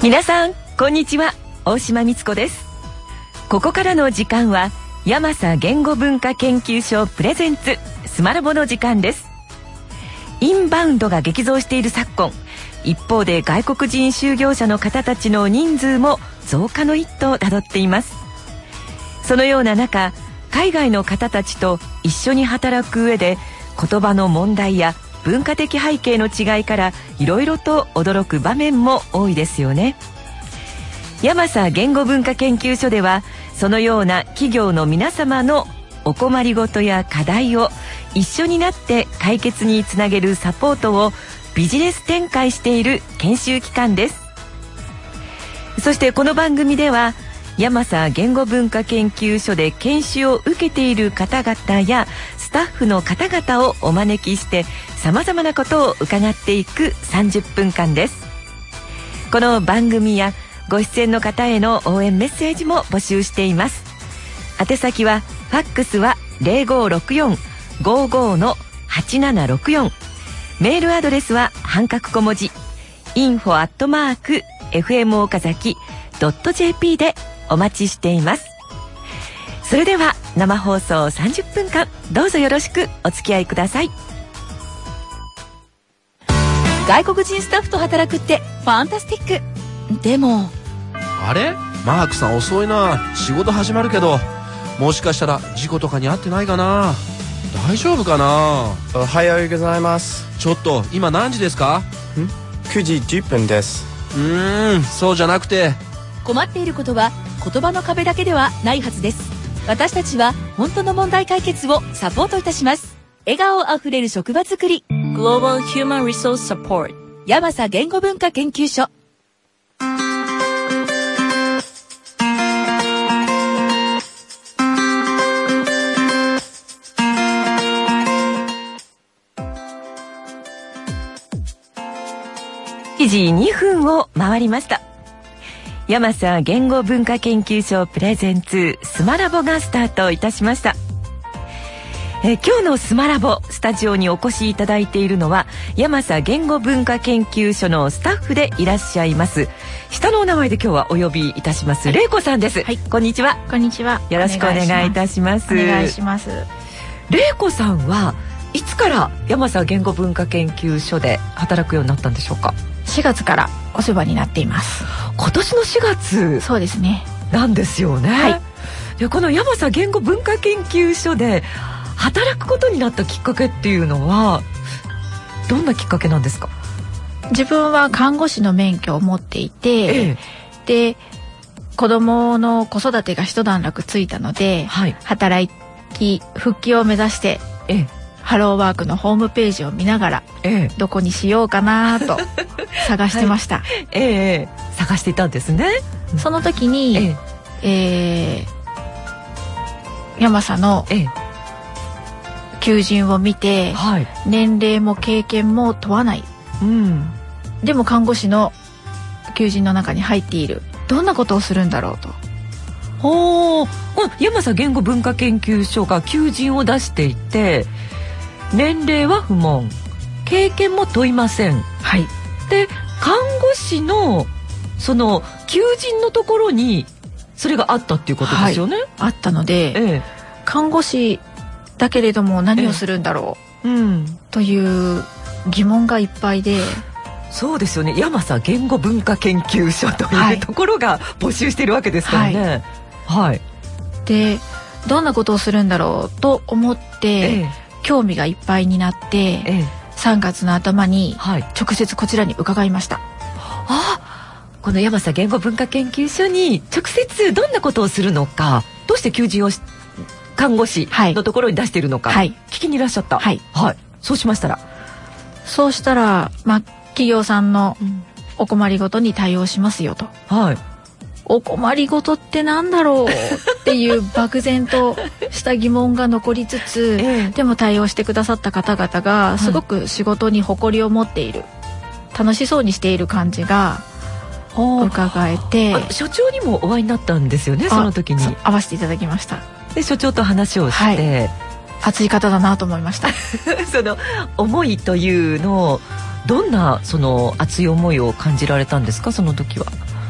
皆さんこんにちは、大島光子です。ここからの時間はヤマサ言語文化研究所プレゼンツスマラボの時間です。インバウンドが激増している昨今、一方で外国人就業者の方たちの人数も増加の一途をたどっています。そのような中、海外の方たちと一緒に働く上で言葉の問題や文化的背景の違いからいろいろと驚く場面も多いですよね。ヤマサ言語文化研究所ではそのような企業の皆様のお困りごとや課題を一緒になって解決につなげるサポートをビジネス展開している研修機関です。そしてこの番組ではヤマサ言語文化研究所で研修を受けている方々やスタッフの方々をお招きしてさまざまなことを伺っていく30分間です。この番組やご出演の方への応援メッセージも募集しています。宛先はファックスは 0564-55-8764、メールアドレスは半角小文字 info@fmokazaki.jp でお待ちしています。それでは生放送30分間どうぞよろしくお付き合いください。外国人スタッフと働くってファンタスティック。でもあれ、マークさん遅いな。仕事始まるけど、もしかしたら事故とかに遭ってないかな。大丈夫かな。 おはようございます。 ちょっと今何時ですか ？9時10分です。 そうじゃなくて、 困っていることは言葉の壁だけではないはずです。私たちは本当の問題解決をサポートいたします。笑顔あふれる職場づくり Global Human Resource Support ヤマサ言語文化研究所。 7時2分を回りました。ヤマサ言語文化研究所プレゼンツスマラボがスタートいたしました。今日のスマラボスタジオにお越しいただいているのはヤマサ言語文化研究所のスタッフでいらっしゃいます、下のお名前で今日はお呼びいたします、玲子さんです。 はい、 こんにちは。 こんにちは。 よろしくお願いいたします。 お願いします。 玲子さんはいつからヤマサ言語文化研究所で働くようになったんでしょうか ？4月からお世話になっています。 今年の4月。 そうですね。 なんですよね。はい。でこのヤマサ言語文化研究所で働くことになったきっかけっていうのはどんなきっかけなんですか？ 自分は看護師の免許を持っていて、で子供の子育てが一段落ついたので、はい、働き復帰を目指して、ハローワークのホームページを見ながら、どこにしようかなと探してました。 探していたんですね。 その時に、ヤマサの求人を見て、はい、年齢も経験も問わない、でも看護師の求人の中に入っている。どんなことをするんだろうと。 ヤマサ言語文化研究所が求人を出していて、年齢は不問、経験も問いません。はい。で看護師のその求人のところにそれがあったっていうことですよね。 あったので、看護師だけれども何をするんだろう、という疑問がいっぱいで。 そうですよね。ヤマサ言語文化研究所というところが募集しているわけですからね。はい。 でどんなことをするんだろうと思って、興味がいっぱいになって、3月の頭に直接こちらに伺いました。 このヤマサ言語文化研究所に直接どんなことをするのか、どうして求人を看護師のところに出しているのか、聞きにいらっしゃった。そうしたら、企業さんのお困りごとに対応しますよと。お困りごとってなんだろうっていう漠然とした疑問が残りつつ、でも対応してくださった方々がすごく仕事に誇りを持っている、楽しそうにしている感じが伺えて。所長にもお会いになったんですよね。その時に会わせていただきました。 で所長と話をして、 熱い方だなと思いましたその思いというのをどんなその熱い思いを感じられたんですか、その時は。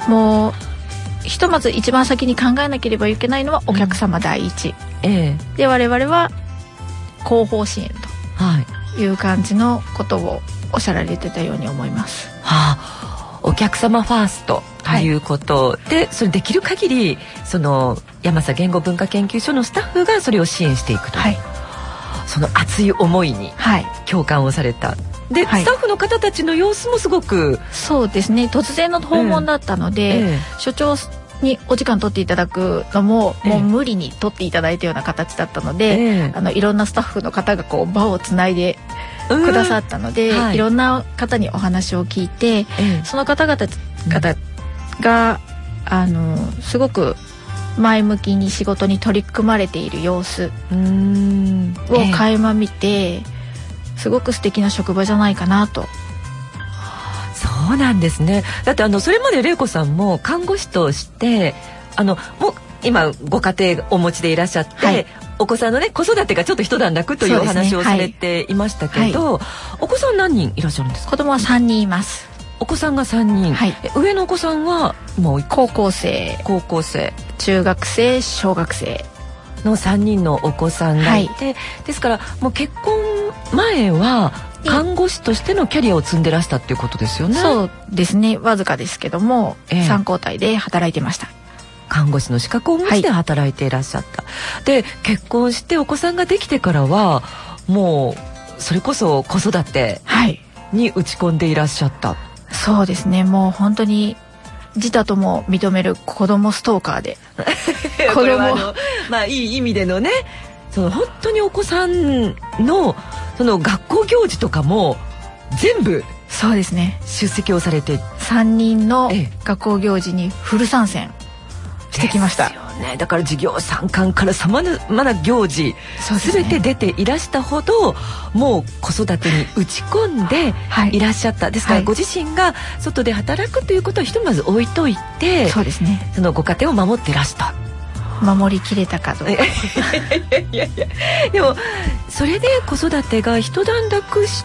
もうひとまず一番先に考えなければいけないのはお客様第一、で我々は後方支援という感じのことをおっしゃられてたように思います。 お客様ファーストということで、それできる限りその山佐言語文化研究所のスタッフがそれを支援していくと、その熱い思いに共感をされた。で、スタッフの方たちの様子もすごくそうですね、突然の訪問だったので、所長にお時間取っていただくのも、もう無理に取っていただいたような形だったので、いろんなスタッフの方がこう場をつないでくださったので、いろんな方にお話を聞いて、その方々がすごく前向きに仕事に取り組まれている様子を垣間見て、すごく素敵な職場じゃないかなと。 そうなんですね。だってそれまで玲子さんも看護師としてもう今ご家庭お持ちでいらっしゃって、お子さんのね子育てがちょっと一段落というお話をされていましたけど、お子さん何人いらっしゃるんですか？ 子供は3人います。 お子さんが3人、上のお子さんはもう高校生、中学生、小学生の3人のお子さんがいて、ですからもう結婚前は看護師としてのキャリアを積んでらしたっていうことですよね。 そうですね、わずかですけども、3交代で働いてました。 看護師の資格をお持ちで働いていらっしゃった、で結婚してお子さんができてからはもうそれこそ子育てに打ち込んでいらっしゃった、 そうですね、もう本当に自他とも認める子供ストーカーでこれはいい意味でのね、その本当にお子さんのその学校行事とかも全部そうですね出席をされて、 3人の学校行事にフル参戦してきました。 ですよね、だから授業参観からさまざまな行事全て出ていらしたほど、もう子育てに打ち込んでいらっしゃった、ですからご自身が外で働くということはひとまず置いといて、 そうですね、 そのご家庭を守っていらした。 守りきれたかどうかいやでもそれで子育てが一段落して、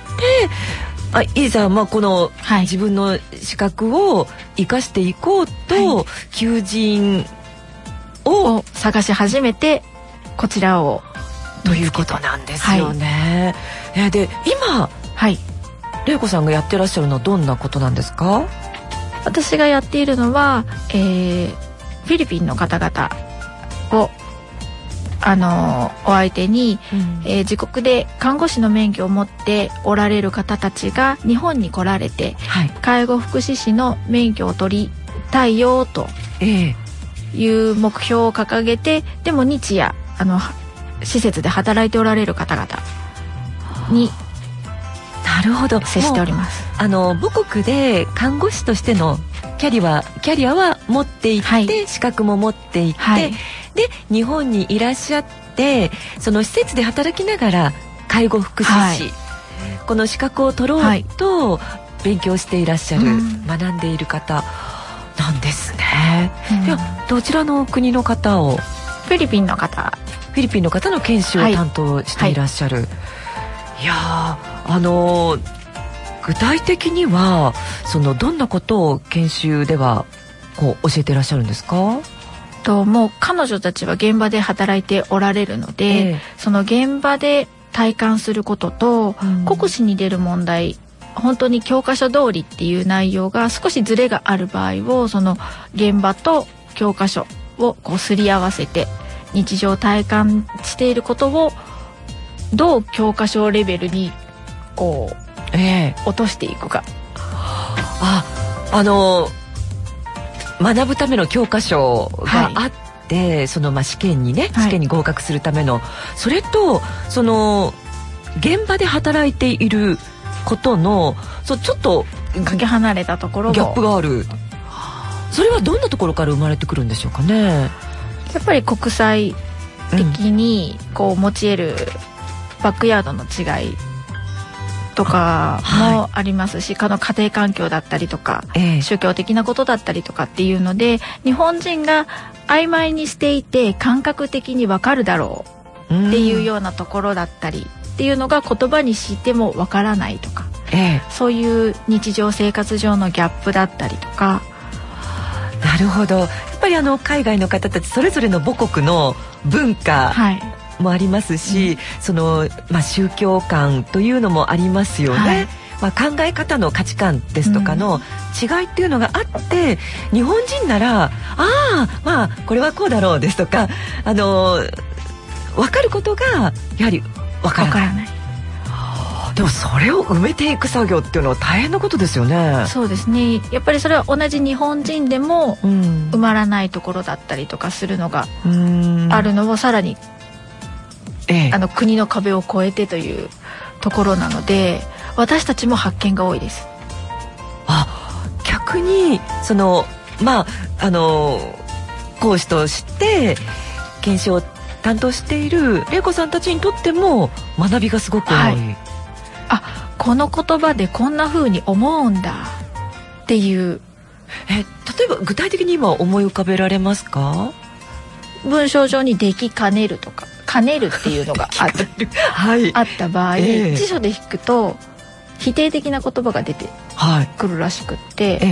いざこの自分の資格を生かしていこうと、求人を探し始めてこちらをということなんですよね。で今玲子さんがやってらっしゃるのはどんなことなんですか？ 私がやっているのは、フィリピンの方々をお相手に、自国で看護師の免許を持っておられる方たちが日本に来られて、介護福祉士の免許を取りたいよという目標を掲げて、でも日夜施設で働いておられる方々になるほど接しております。 母国で看護師としてのキャリアは持っていって、資格も持っていって、で日本にいらっしゃって、その施設で働きながら介護福祉士、この資格を取ろうと勉強していらっしゃる、学んでいる方なんですね。ではどちらの国の方を？ フィリピンの方の研修を担当していらっしゃる、いや具体的にはどんなことを研修では教えていらっしゃるんですか？ もう彼女たちは現場で働いておられるので、その現場で体感することと、国試に出る問題、本当に教科書通りっていう内容が少しズレがある場合を、その現場と教科書をすり合わせて日常体感していることをどう教科書レベルに落としていくか。学ぶための教科書があって、その試験に合格するための、それと現場で働いていることのちょっとかけ離れたところギャップがある。それはどんなところから生まれてくるんでしょうかね？ やっぱり国際的に持ち得るバックヤードの違いとかもありますし、家庭環境だったりとか、宗教的なことだったりとかっていうので、日本人が曖昧にしていて感覚的に分かるだろうっていうようなところだったりっていうのが言葉にしても分からないとか、そういう日常生活上のギャップだったりとか、 なるほど。やっぱり海外の方たちそれぞれの母国の文化もありますし、その、宗教観というのもありますよね。考え方の価値観ですとかの違いっていうのがあって、日本人ならこれはこうだろうですとか分かることがやはり分からない。でもそれを埋めていく作業っていうのは大変なことですよね。 そうですね。やっぱりそれは同じ日本人でも埋まらないところだったりとかするのがあるのをさらに、国の壁を越えてというところなので、私たちも発見が多いです。逆にその講師として研修を担当している玲子さんたちにとっても学びがすごく多い。 この言葉でこんな風に思うんだっていう。 例えば具体的に今思い浮かべられますか？ 文章上にできかねるとかかねるっていうのがあった場合、辞書で引くと否定的な言葉が出てくるらしくって、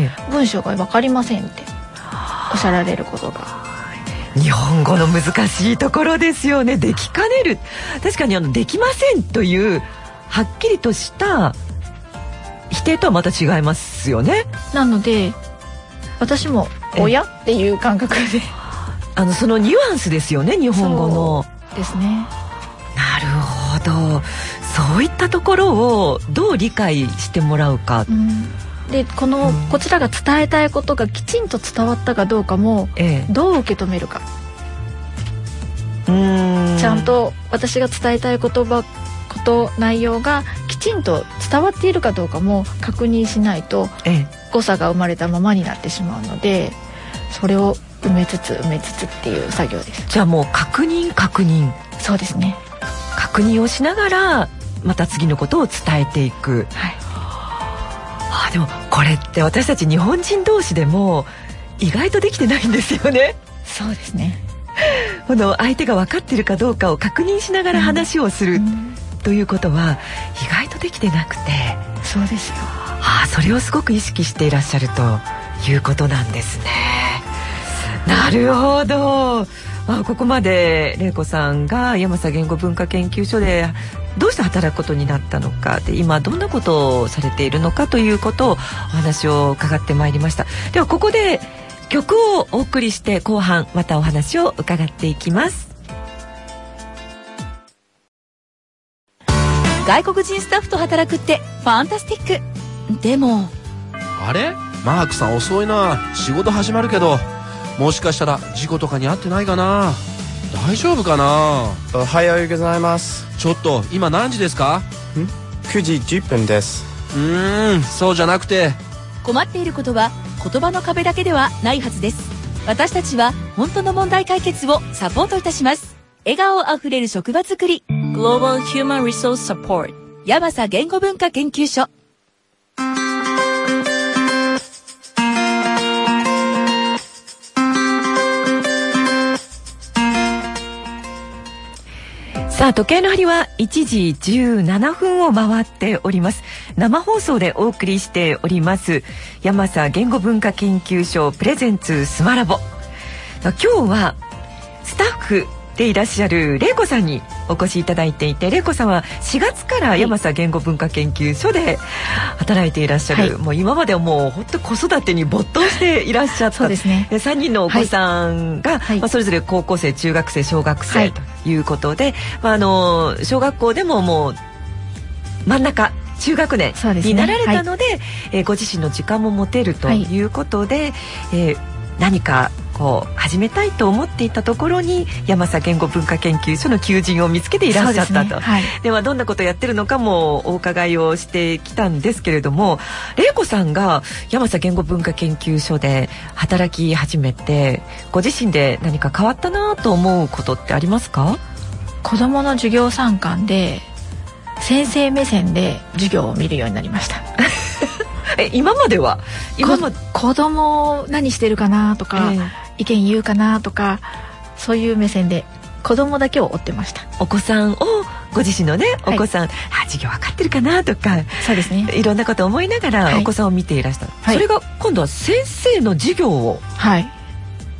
文章が分かりませんっておっしゃられることが。 日本語の難しいところですよね。できかねる、確かにできませんというはっきりとした否定とはまた違いますよね。 なので私も親っていう感覚でそのニュアンスですよね、日本語の。 そうですね。 なるほど。そういったところをどう理解してもらうか、 でこちらが伝えたいことがきちんと伝わったかどうかも、どう受け止めるか、ちゃんと私が伝えたい内容がきちんと伝わっているかどうかも確認しないと、誤差が生まれたままになってしまうので、それを埋めつつっていう作業です。 じゃあもう確認。 そうですね。 確認をしながらまた次のことを伝えていく。でもこれって私たち日本人同士でも意外とできてないんですよね。 そうですね。 相手が分かっているかどうかを確認しながら話をするということは意外とできてなくて。 そうですよ。 それをすごく意識していらっしゃるということなんですね。なるほど。ここまで玲子さんが山佐言語文化研究所でどうして働くことになったのかで、今どんなことをされているのかということをお話を伺ってまいりました。ではここで曲をお送りして後半またお話を伺っていきます。 外国人スタッフと働くってファンタスティック。でもあれ、マークさん遅いな。仕事始まるけど、もしかしたら事故とかに遭ってないかな。大丈夫かな。 おはようございます。 ちょっと今何時ですか ？9時10分です。 そうじゃなくて、 困っていることは言葉の壁だけではないはずです。私たちは本当の問題解決をサポートいたします。笑顔あふれる職場づくり Global Human Resource Support 山佐言語文化研究所。 さあ時計の針は1時17分を回っております。生放送でお送りしております山佐言語文化研究所プレゼンツスマラボ。今日はスタッフでいらっしゃる玲子さんにお越しいただいていて、玲子さんは4月から山佐言語文化研究所で働いていらっしゃる、もう今まではもう本当子育てに没頭していらっしゃった。 そうですね。 3人のお子さんが、それぞれ高校生、中学生、小学生ということで、小学校でももう真ん中中学年になられたので、ご自身の時間も持てるということで、何かこう始めたいと思っていたところに山佐言語文化研究所の求人を見つけていらっしゃったと。ではどんなことをやってるのかもお伺いをしてきたんですけれども、玲子さんが山佐言語文化研究所で働き始めてご自身で何か変わったなと思うことってありますか？ 子どもの授業参観で先生目線で授業を見るようになりました。 今までは子供何してるかなとか、意見言うかなとか、そういう目線で子供だけを追ってました。 お子さんをご自身のね、お子さん、授業分かってるかなとか、 そうですね、 いろんなことを思いながらお子さんを見ていらした、それが今度は先生の授業を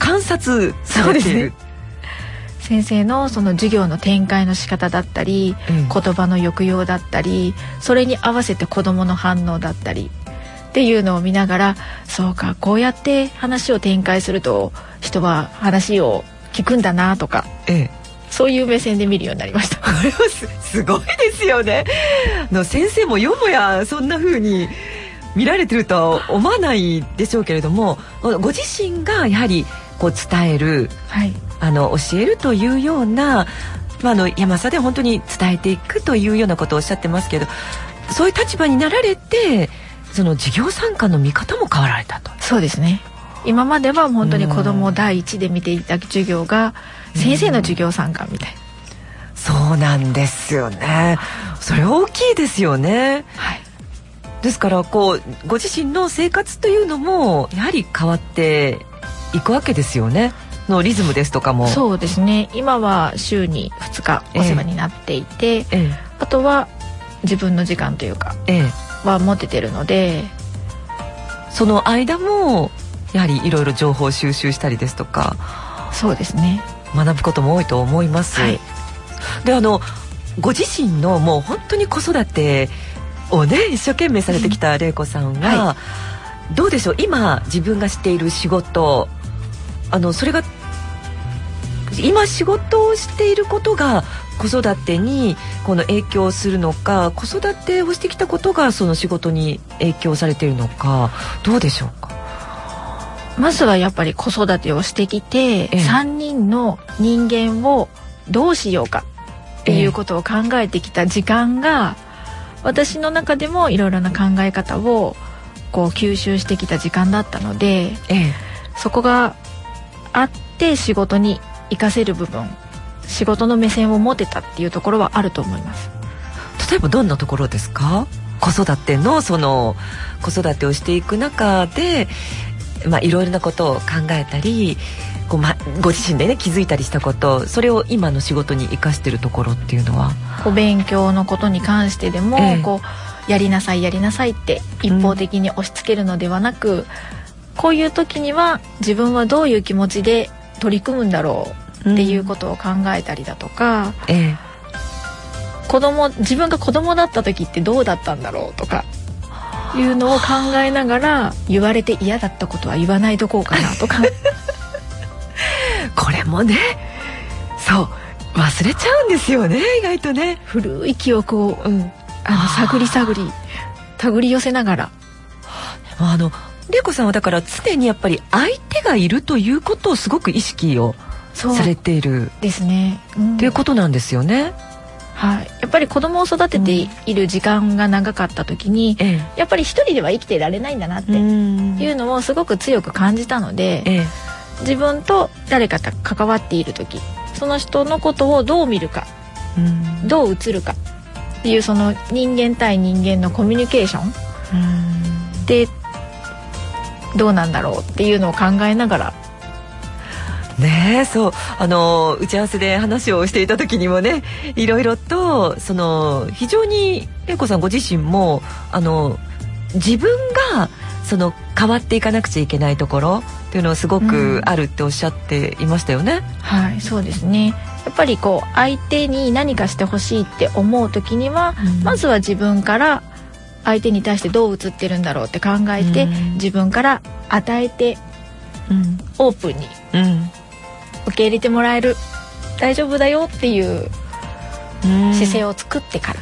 観察されている。 先生のその授業の展開の仕方だったり、言葉の抑揚だったり、それに合わせて子どもの反応だったりっていうのを見ながら、そうか、こうやって話を展開すると人は話を聞くんだなとか、そういう目線で見るようになりました。 これは すごいですよね。先生もよもやそんな風に見られてるとは思わないでしょうけれども、ご自身がやはりこう伝える、教えるというような、山佐で本当に伝えていくというようなことをおっしゃってますけど、そういう立場になられて、その授業参観の見方も変わられたと。 そうですね。今までは本当に子どもを第一で見ていた授業が、先生の授業参観みたいな。 そうなんですよね。それ大きいですよね。ですからご自身の生活というのもやはり変わっていくわけですよね。のリズムですとかも。そうですね。 今は週に2日お世話になっていて、あとは自分の時間というか、は持ててるので、 その間もやはりいろいろ情報収集したりですとか。 そうですね。 学ぶことも多いと思います。でご自身のもう本当に子育てをね一生懸命されてきた玲子さんは、どうでしょう、今自分がしている仕事、それが今仕事をしていることが子育てに影響するのか、子育てをしてきたことがその仕事に影響されているのか、どうでしょうか。 まずはやっぱり子育てをしてきて、3人の人間をどうしようかっていうことを考えてきた時間が、私の中でもいろいろな考え方を吸収してきた時間だったので、そこがあって仕事に活かせる部分、仕事の目線を持てたっていうところはあると思います。 例えばどんなところですか。子育ての子育てをしていく中で、いろいろなことを考えたり、ご自身でね気づいたりしたこと、それを今の仕事に生かしているところっていうのは、 勉強のことに関してでも、やりなさいやりなさいって一方的に押し付けるのではなく、こういう時には自分はどういう気持ちで取り組むんだろうっていうことを考えたりだとか、自分が子供だった時ってどうだったんだろうとかいうのを考えながら、言われて嫌だったことは言わないとこうかなとかこれもね、そう忘れちゃうんですよね、意外とね。 古い記憶を、探り手繰り寄せながら。 玲子さんはだから常にやっぱり相手がいるということをすごく意識をされているですね、 っていうことなんですよね。 やっぱり子供を育てている時間が長かった時に、やっぱり一人では生きていられないんだなっていうのをすごく強く感じたので、自分と誰かと関わっている時、その人のことをどう見るか、どう映るかっていう、その人間対人間のコミュニケーションでどうなんだろうっていうのを考えながらね。そう打ち合わせで話をしていた時にもね、いろいろと非常に玲子さんご自身も自分が変わっていかなくちゃいけないところっていうのはすごくあるっておっしゃっていましたよね。 そうですね。やっぱり相手に何かしてほしいって思う時には、まずは自分から相手に対してどう映ってるんだろうって考えて、自分から与えて、オープンに、受け入れてもらえる、大丈夫だよっていう姿勢を作ってから、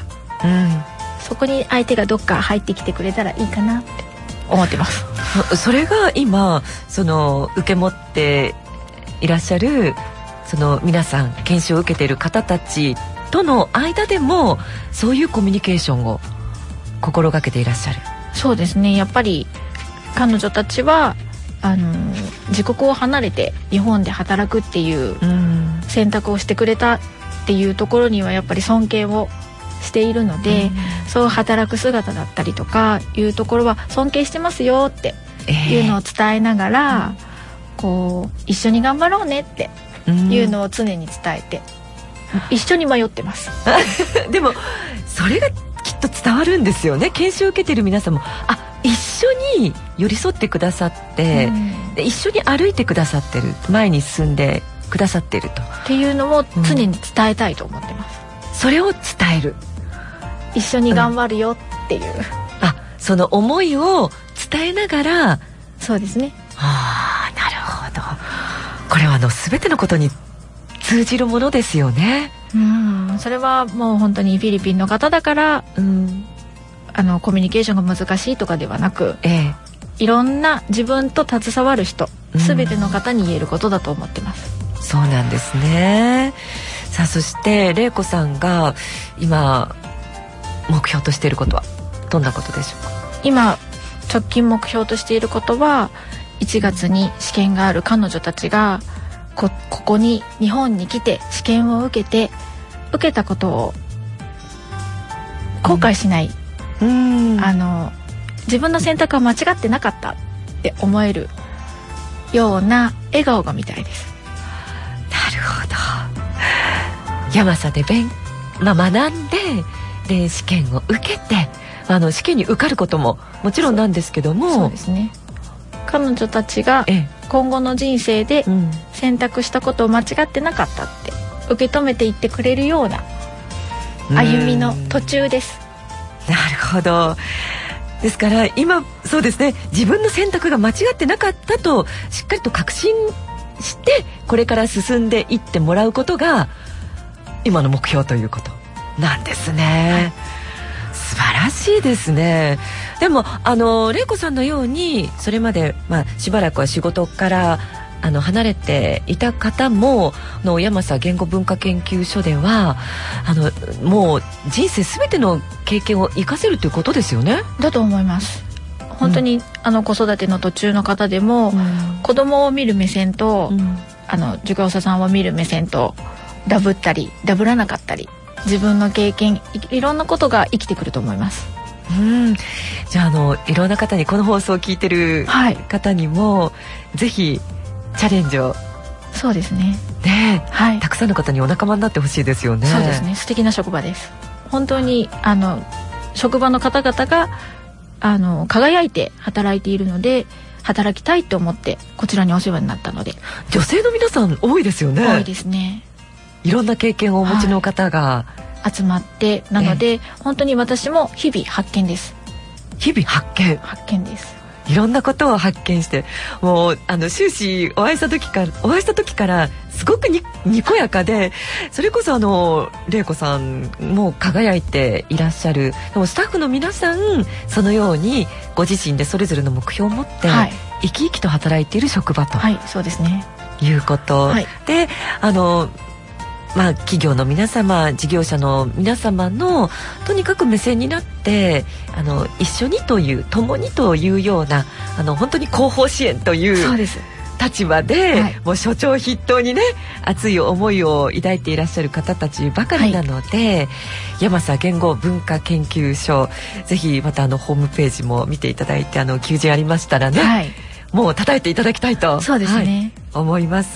そこに相手がどっか入ってきてくれたらいいかなって思ってます。 それが今受け持っていらっしゃる皆さん研修を受けている方たちとの間でも、そういうコミュニケーションを心がけていらっしゃる。 そうですね。やっぱり彼女たちは自国を離れて日本で働くっていう選択をしてくれたっていうところにはやっぱり尊敬をしているので、そう働く姿だったりとかいうところは尊敬してますよっていうのを伝えながら、一緒に頑張ろうねっていうのを常に伝えて、一緒に迷ってますでもそれがきっと伝わるんですよね。研修を受けている皆さんも一緒に寄り添ってくださって、 で一緒に歩いてくださってる、前に進んでくださってるとっていうのも常に伝えたいと思ってます、 それを伝える、 一緒に頑張るよっていう、 その思いを伝えながら。 そうですね。 なるほど。これは全てのことに通じるものですよね。 それはもう本当にフィリピンの方だから、コミュニケーションが難しいとかではなく、いろんな自分と携わる人、全ての方に言えることだと思ってます。 そうなんですね。さあ、そして玲子さんが今目標としていることはどんなことでしょうか？ 今直近目標としていることは、1月に試験がある彼女たちがここに日本に来て試験を受けたことを後悔しない、自分の選択は間違ってなかったって思えるような笑顔が見たいです。 なるほど。ヤマサで学んで試験を受けて、試験に受かることももちろんなんですけども、 そうですね、彼女たちが今後の人生で選択したことを間違ってなかったって受け止めていってくれるような歩みの途中です。 なるほど。ですから今そうですね、自分の選択が間違ってなかったとしっかりと確信してこれから進んでいってもらうことが今の目標ということなんですね。素晴らしいですね。でも玲子さんのようにそれまで、しばらくは仕事から離れていた方もヤマサ言語文化研究所ではもう人生すべての経験を生かせるということですよね。 だと思います。本当に、子育ての途中の方でも、子供を見る目線と、授業者さんを見る目線とダブったりダブらなかったり、自分の経験 いろんなことが生きてくると思います。 じゃあいろんな方に、この放送を聞いてる方にも、ぜひチャレンジを。 そうですね。 たくさんの方にお仲間になってほしいですよね。 そうですね。素敵な職場です。本当に職場の方々が輝いて働いているので、働きたいと思ってこちらにお世話になったので。 女性の皆さん多いですよね。 多いですね。 いろんな経験をお持ちの方が、 集まって、なので本当に私も日々発見です。 日々発見です。 いろんなことを発見して、もう終始お会いした時からすごくにこやかで、それこそ玲子さんも輝いていらっしゃる。でもスタッフの皆さん、そのようにご自身でそれぞれの目標を持って、生き生きと働いている職場と、 そうですね、 いうこと、で企業の皆様、事業者の皆様のとにかく目線になって一緒にという、共にというような本当に後方支援という立場で、もう所長筆頭にね、熱い思いを抱いていらっしゃる方たちばかりなので、ヤマサ言語文化研究所、ぜひまたホームページも見ていただいて、求人ありましたらね、もう叩いていただきたいと、 そうですね、 思います。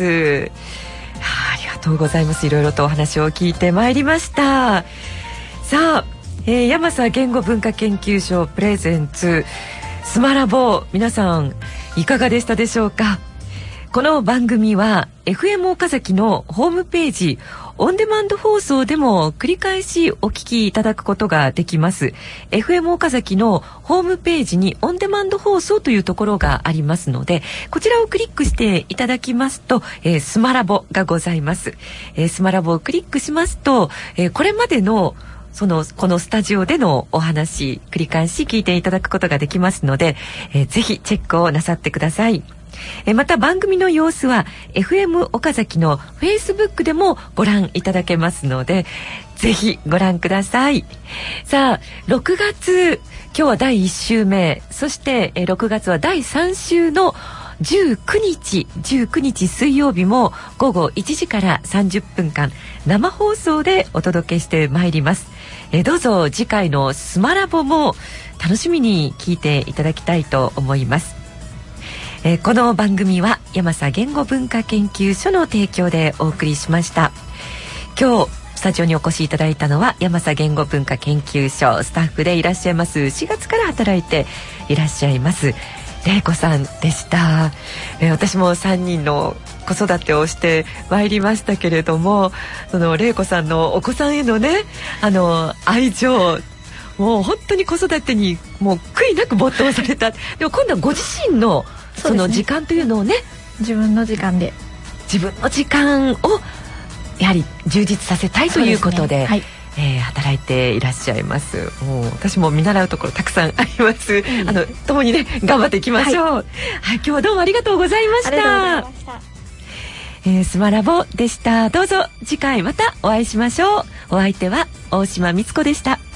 ありがとうございます。いろいろとお話を聞いてまいりました。さあ、ヤマサ言語文化研究所プレゼンツスマラボ、皆さんいかがでしたでしょうか。この番組は FM 岡崎のホームページオンデマンド放送でも繰り返しお聞きいただくことができます。 FM 岡崎のホームページにオンデマンド放送というところがありますので、こちらをクリックしていただきますと、スマラボがございます。スマラボをクリックしますと、これまでのこのスタジオでのお話、繰り返し聞いていただくことができますので、ぜひチェックをなさってください。また番組の様子は FM 岡崎の Facebook でもご覧いただけますので、ぜひご覧ください。さあ、6月、今日は第1週目、そして6月は第3週の19日水曜日も午後1時から30分間生放送でお届けしてまいります。どうぞ次回のスマラボも楽しみに聞いていただきたいと思います。この番組はヤマサ言語文化研究所の提供でお送りしました。今日スタジオにお越しいただいたのはヤマサ言語文化研究所スタッフでいらっしゃいます、4月から働いていらっしゃいます玲子さんでした。私も3人の子育てをしてまいりましたけれども、その玲子さんのお子さんへのね愛情、もう本当に子育てにもう悔いなく没頭された。でも今度はご自身のその時間というのをね、 自分の時間をやはり充実させたいということで、働いていらっしゃいます。もう私も見習うところたくさんあります。共にね頑張っていきましょう。はい、今日はどうもありがとうございました。スマラボでした。どうぞ次回またお会いしましょう。お相手は大島光子でした。